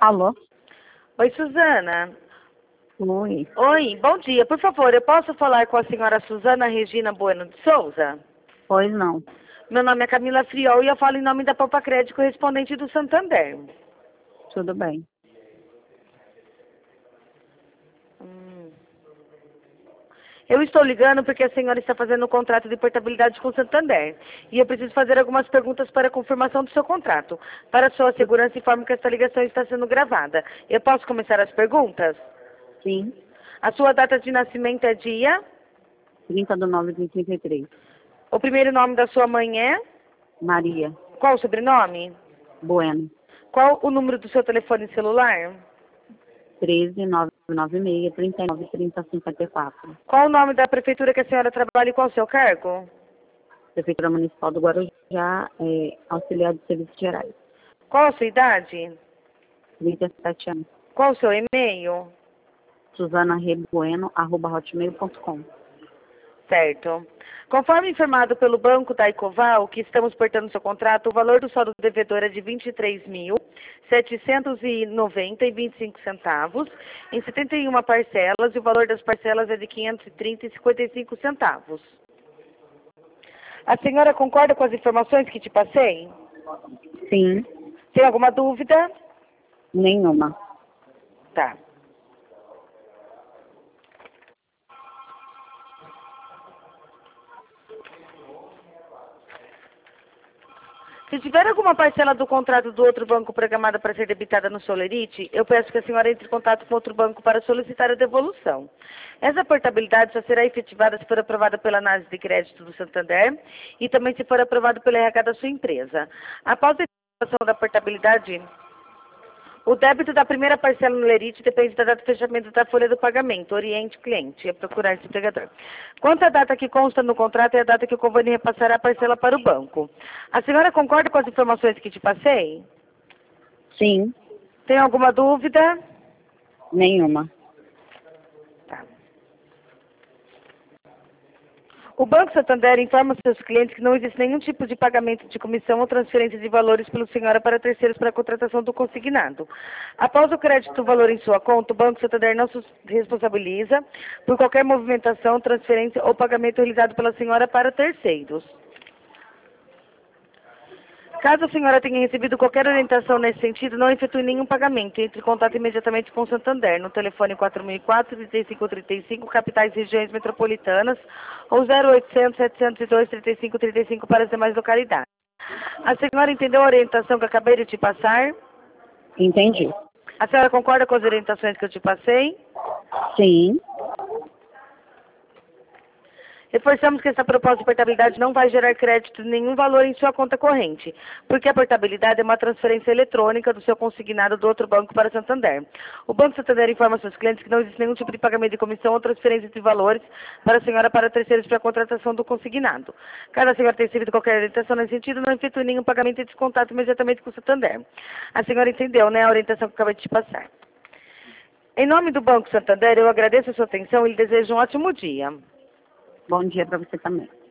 Alô? Oi, Suzana. Oi. Oi, bom dia. Por favor, eu posso falar com a senhora Suzana Regina Bueno de Souza? Pois não. Meu nome é Camila Friol e eu falo em nome da Poupa Crédito, correspondente do Santander. Tudo bem. Eu estou ligando porque a senhora está fazendo um contrato de portabilidade com o Santander. E eu preciso fazer algumas perguntas para a confirmação do seu contrato. Para sua segurança, informo que esta ligação está sendo gravada. Eu posso começar as perguntas? Sim. A sua data de nascimento é dia? 30/9/33. O primeiro nome da sua mãe é? Maria. Qual o sobrenome? Bueno. Qual o número do seu telefone celular? 13/996/39/30/54. Qual o nome da prefeitura que a senhora trabalha e qual o seu cargo? Prefeitura Municipal do Guarujá, auxiliar de serviços gerais. Qual a sua idade? 37 anos. Qual o seu e-mail? susanarebueno@hotmail.com. Certo. Conforme informado pelo Banco da Ecoval, que estamos portando seu contrato, o valor do saldo devedor é de R$ 23.790,25 em 71 parcelas, e o valor das parcelas é de R$ 530,55. A senhora concorda com as informações que te passei? Sim. Tem alguma dúvida? Nenhuma. Tá. Se tiver alguma parcela do contrato do outro banco programada para ser debitada no Solerite, eu peço que a senhora entre em contato com outro banco para solicitar a devolução. Essa portabilidade só será efetivada se for aprovada pela análise de crédito do Santander e também se for aprovada pela RH da sua empresa. Após a efetivação da portabilidade, o débito da primeira parcela no Lerite depende da data de fechamento da folha do pagamento. Oriente o cliente a procurar esse empregador. Quanto à data que consta no contrato, é a data que o convênio repassará a parcela para o banco. A senhora concorda com as informações que te passei? Sim. Tem alguma dúvida? Nenhuma. Tá. O Banco Santander informa seus clientes que não existe nenhum tipo de pagamento de comissão ou transferência de valores pelo senhora para terceiros para a contratação do consignado. Após o crédito do valor em sua conta, o Banco Santander não se responsabiliza por qualquer movimentação, transferência ou pagamento realizado pela senhora para terceiros. Caso a senhora tenha recebido qualquer orientação nesse sentido, não efetue nenhum pagamento. Entre em contato imediatamente com o Santander, no telefone 4004-3535, capitais e regiões metropolitanas, ou 0800-702-3535 para as demais localidades. A senhora entendeu a orientação que eu acabei de te passar? Entendi. A senhora concorda com as orientações que eu te passei? Sim. Reforçamos que essa proposta de portabilidade não vai gerar crédito de nenhum valor em sua conta corrente, porque a portabilidade é uma transferência eletrônica do seu consignado do outro banco para Santander. O Banco Santander informa seus clientes que não existe nenhum tipo de pagamento de comissão ou transferência de valores para a senhora para terceiros para a contratação do consignado. Caso a senhora tenha recebido qualquer orientação nesse sentido, não efetue nenhum pagamento e descontato imediatamente com o Santander. A senhora entendeu, né, a orientação que eu acabei de te passar. Em nome do Banco Santander, eu agradeço a sua atenção e lhe desejo um ótimo dia. Bom dia para você também.